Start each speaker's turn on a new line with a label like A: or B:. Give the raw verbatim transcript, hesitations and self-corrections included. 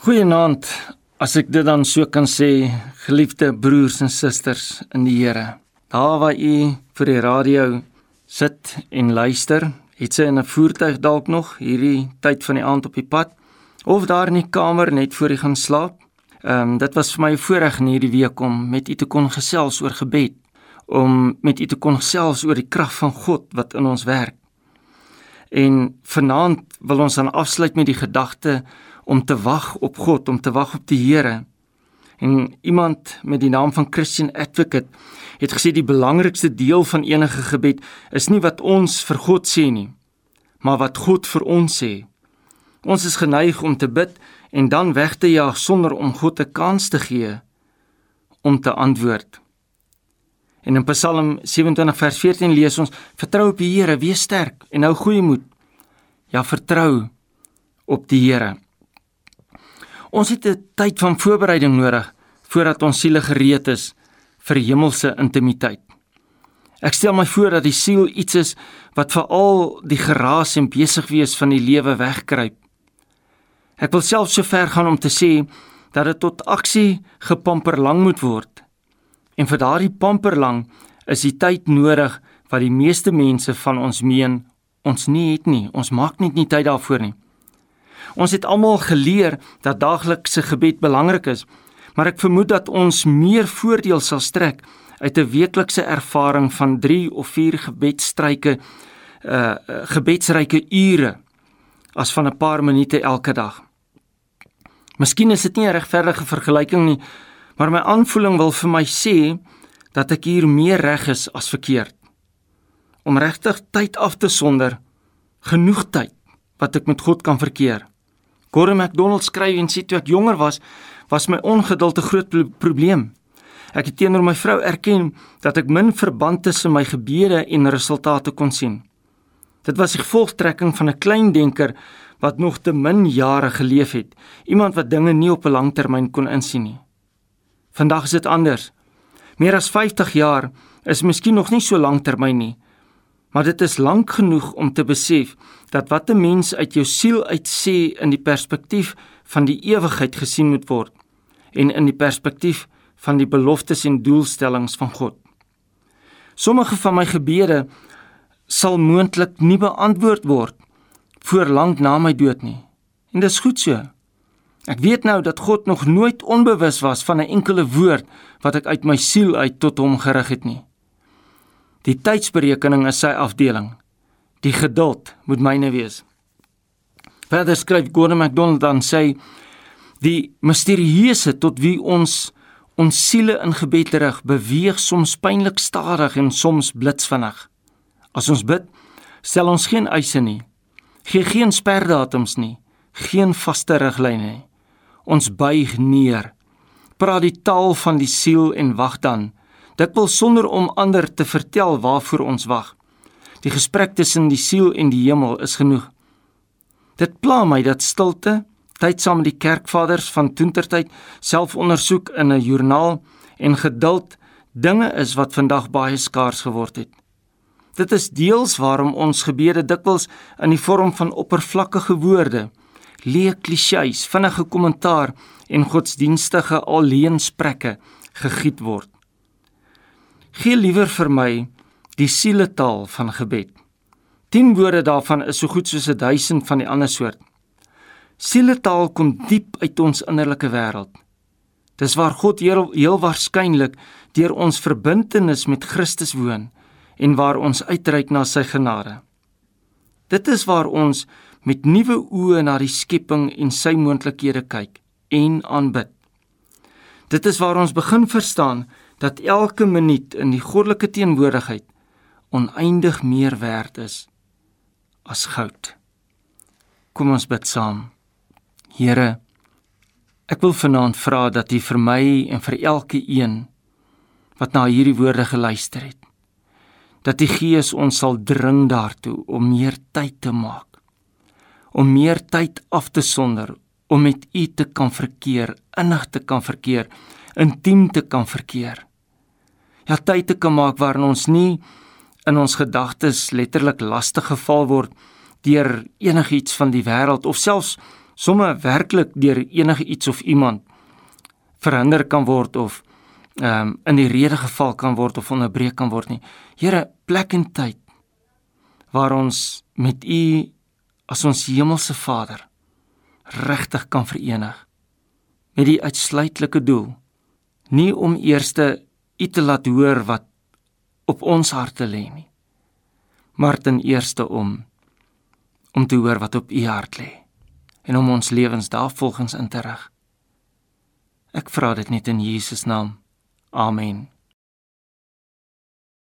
A: Goeienaand, as ek dit dan so kan sê, geliefde broers en susters in die Here. Daar waar u vir die radio sit en luister, het sy in 'n voertuig dalk nog, hierdie tyd van die aand op die pad, of daar in die kamer net voor u gaan slaap. Um, dit was vir my 'n voorreg in hierdie week om met u te kon gesels oor gebed, om met u te kon gesels oor die krag van God wat in ons werk. En vanaand wil ons dan afsluit met die gedagte om te wag op God, om te wag op die Here. En iemand met die naam van Christian Advocate het gesê die belangrikste deel van enige gebed is nie wat ons vir God sê nie, maar wat God vir ons sê. Ons is geneig om te bid en dan weg te jaag sonder om God 'n kans te gee om te antwoord. En in Psalm sewe-en-twintig vers veertien lees ons, vertrou op die Here, wees sterk en hou goeie moed. Ja, vertrou op die Here. Ons het 'n tyd van voorbereiding nodig voordat ons siele gereed is vir hemelse intimiteit. Ek stel my voor dat die siel iets is wat vir al die geraas en besig wees van die lewe wegkruip. Ek wil self so ver gaan om te sê dat dit tot aksie gepamperlang moet word. En vir daardie pamperlang is die tyd nodig wat die meeste mense van ons meen ons nie het nie. Ons maak net nie tyd daarvoor nie. Ons het almal geleer dat daaglikse gebed belangrik is, maar ek vermoed dat ons meer voordeel sal strek uit 'n weeklikse ervaring van drie of vier gebedsstryke, uh, gebedsryke ure, as van 'n paar minute elke dag. Miskien is dit nie 'n regverdige vergelyking nie, maar my aanvoeling wil vir my sê dat ek hier meer reg is as verkeerd. Om regtig tyd af te sonder, genoeg tyd wat ek met God kan verkeer. Gordon MacDonald skryf en sê toe ek jonger was, was my ongeduld 'n groot probleem. Ek het teenoor my vrou erken dat ek min verband tussen my gebede en resultate kon sien. Dit was die gevolgtrekking van 'n klein denker wat nog te min jare geleef het, iemand wat dinge nie op 'n lang termyn kon insien nie. Vandag is dit anders. Meer as vyftig jaar is miskien nog nie so lang termyn nie, maar dit is lank genoeg om te besef dat wat 'n mens uit jou siel uit sê in die perspektief van die ewigheid gesien moet word en in die perspektief van die beloftes en doelstellings van God. Sommige van my gebede sal moontlik nie beantwoord word voor lank na my dood nie. En dis goed so. Ek weet nou dat God nog nooit onbewus was van 'n enkele woord wat ek uit my siel uit tot hom gerig het nie. Die tydsberekening is sy afdeling. Die geduld moet myne wees. Verder skryf Gordon MacDonald dan sê, die misterieuse tot wie ons ons siele in gebed rig, beweeg soms pynlik stadig en soms blitsvinnig. As ons bid, stel ons geen eise nie, gee geen sperdatums nie, geen vaste riglyne nie. Ons buig neer, praat die taal van die siel en wag dan, dikwels sonder om ander te vertel waarvoor ons wag. Die gesprek tussen die siel en die hemel is genoeg. Dit pla my dat stilte, tyd saam met die kerkvaders van toentertyd, selfondersoek in 'n joernaal en geduld dinge is wat vandag baie skaars geword het. Dit is deels waarom ons gebede dikwels in die vorm van oppervlakkige woorde, leë klisjées, vinnige kommentaar en godsdienstige alleensprekke gegiet word. Gee liewer vir my die sieletaal van gebed. Tien woorde daarvan is so goed soos 'n duisend van die ander soort. Sieletaal kom diep uit ons innerlike wêreld. Dis waar God heel, heel waarskynlik deur ons verbintenis met Christus woon en waar ons uitreik na sy genade. Dit is waar ons met nuwe oë na die skepping en sy moontlikhede kyk en aanbid. Dit is waar ons begin verstaan dat elke minuut in die goddelike teenwoordigheid oneindig meer werd is as goud. Kom ons bid saam. Here, ek wil vanaand vra dat U vir my en vir elke een wat na hierdie woorde geluister het, dat die Gees ons sal dring daartoe om meer tyd te maak, om meer tyd af te sonder, om met U te kan verkeer, innig te kan verkeer, intiem te kan verkeer. Ja, tyd te kan maak waarin ons nie in ons gedagtes letterlik lastig geval word deur enigiets van die wêreld of selfs somme werklik deur enige iets of iemand verhinder kan word of um, in die rede geval kan word of onderbreek kan word nie. Here, plek en tyd waar ons met U as ons hemelse Vader regtig kan verenig met die uitsluitlike doel, nie om eerste U te laat hoor wat op ons harte lê nie, maar ten eerste om om te hoor wat op U hart lê en om ons lewens daarvolgens in te rig. Ek vra dit net in Jesus naam. Amen.